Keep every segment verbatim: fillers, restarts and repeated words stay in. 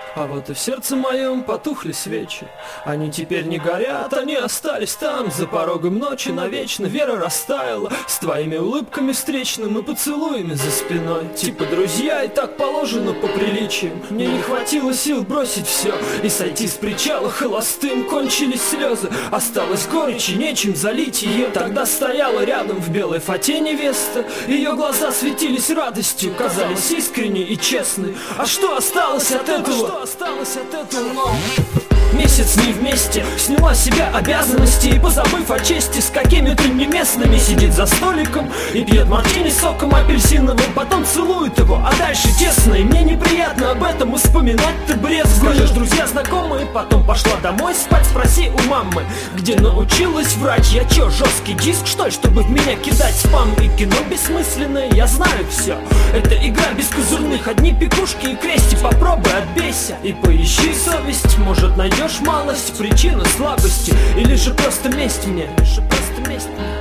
А вот и в сердце моем потухли свечи. Они теперь не горят, они остались там, за порогом ночи навечно. Вера растаяла с твоими улыбками встречным и поцелуями за спиной. Типа друзья, и так положено по приличиям. Мне не хватило сил бросить все и сойти с причала холостым. Кончились слезы, осталась горечь и нечем залить ее. Тогда стояла рядом в белой фате невеста. Ее глаза светились радостью, казались искренней и честной. А что осталось от этого? Осталось от этого? Месяц не вместе, сняла с себя обязанности и, позабыв о чести, с какими-то неместными сидит за столиком и пьет мартини соком апельсиновым, потом целует его, а дальше тесно. И мне неприятно об этом вспоминать, ты брезгуешь. Скажешь, друзья знакомые, потом пошла домой спать. Спроси у мамы, где научилась врать. Я чё, жесткий диск, что ли, чтобы в меня кидать спам? И кино бессмысленное, я знаю все. Это игра без козырных, одни пекушки и крести. Попробуй, отбейся и поищи совесть, может найдешь малость, причина слабости. Или же просто месть мне, или же просто месть мне.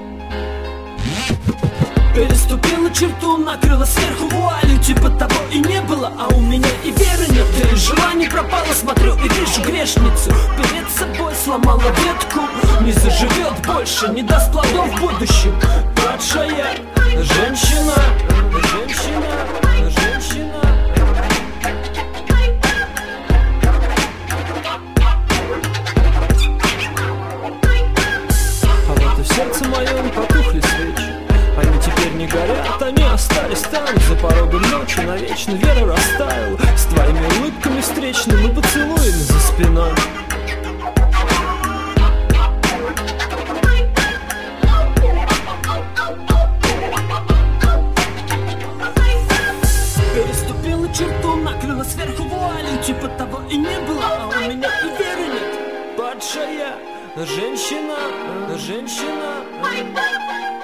Переступила черту, накрыла сверху вуалью, типа того и не было, а у меня и веры нет. Да и желание пропало, смотрю и вижу грешницу перед собой, сломала ветку. Не заживет больше, не даст плодов в будущем. Падшая женщина, женщина, женщина. В сердце моем потухли свечи. Они теперь не горят, они остались там, за порогом ночи навечно. Вера растаяла с твоими улыбками встречными и поцелуями за спиной. Переступила черту, накрыла сверху вуалью, типа того и не было, а у меня и веры нет. Падшая женщина, женщина.